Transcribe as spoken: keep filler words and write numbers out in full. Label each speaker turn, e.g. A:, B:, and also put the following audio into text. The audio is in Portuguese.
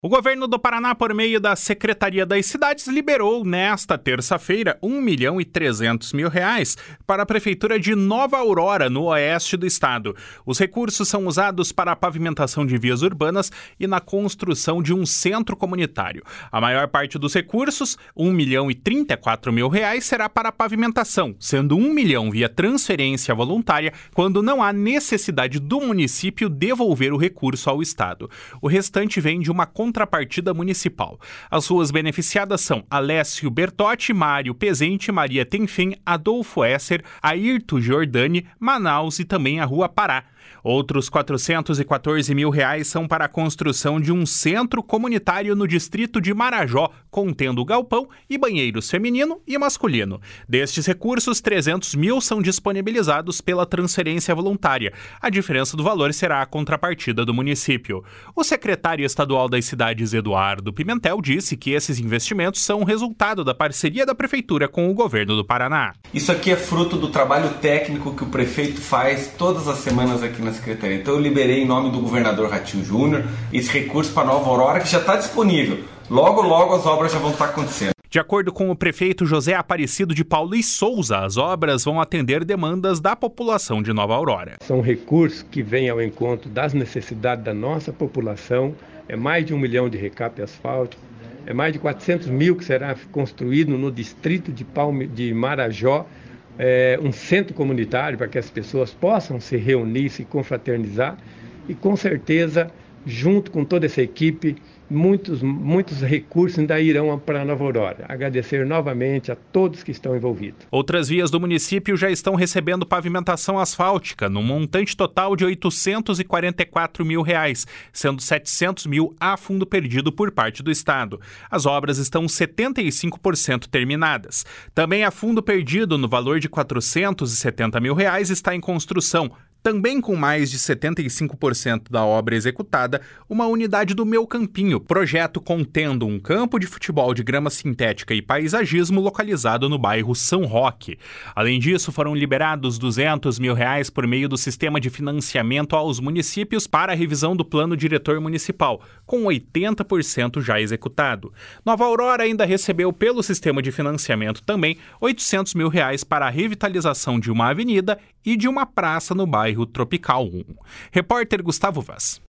A: O governo do Paraná, por meio da Secretaria das Cidades, liberou nesta terça-feira um milhão e trezentos mil reais para a Prefeitura de Nova Aurora, no oeste do estado. Os recursos são usados para a pavimentação de vias urbanas e na construção de um centro comunitário. A maior parte dos recursos, um milhão e trinta e quatro mil reais, será para a pavimentação, sendo um milhão via transferência voluntária, quando não há necessidade do município devolver o recurso ao estado. O restante vem de uma contrapartida municipal. As ruas beneficiadas são Alessio Bertotti, Mário Pezente, Maria Tenfim, Adolfo Esser, Ayrton Giordani, Manaus e também a Rua Pará. Outros quatrocentos e quatorze mil reais são para a construção de um centro comunitário no distrito de Marajó, contendo galpão e banheiros feminino e masculino. Destes recursos, trezentos mil são disponibilizados pela transferência voluntária. A diferença do valor será a contrapartida do município. O secretário estadual das cidades, Eduardo Pimentel, disse que esses investimentos são resultado da parceria da Prefeitura com o governo do Paraná.
B: Isso aqui é fruto do trabalho técnico que o prefeito faz todas as semanas aqui na Secretaria. Então eu liberei em nome do governador Ratinho Júnior esse recurso para Nova Aurora, que já está disponível. Logo, logo as obras já vão estar acontecendo.
A: De acordo com o prefeito José Aparecido de Paulo e Souza, as obras vão atender demandas da população de Nova Aurora.
C: São recursos que vêm ao encontro das necessidades da nossa população. É mais de um milhão de recape asfáltico, é mais de quatrocentos mil que será construído no distrito de, Palme... de Marajó, é, um centro comunitário para que as pessoas possam se reunir, se confraternizar e, com certeza, junto com toda essa equipe, muitos, muitos recursos ainda irão para Nova Aurora. Agradecer novamente a todos que estão envolvidos.
A: Outras vias do município já estão recebendo pavimentação asfáltica, num montante total de oitocentos e quarenta e quatro mil reais, sendo setecentos mil a fundo perdido por parte do estado. As obras estão setenta e cinco por cento terminadas. Também a fundo perdido, no valor de quatrocentos e setenta mil reais, está em construção. Também com mais de setenta e cinco por cento da obra executada, uma unidade do Meu Campinho, projeto contendo um campo de futebol de grama sintética e paisagismo localizado no bairro São Roque. Além disso, foram liberados duzentos mil reais por meio do sistema de financiamento aos municípios para a revisão do plano diretor municipal, com oitenta por cento já executado. Nova Aurora ainda recebeu pelo sistema de financiamento também oitocentos mil reais para a revitalização de uma avenida e de uma praça no bairro Tropical um. Repórter Gustavo Vaz.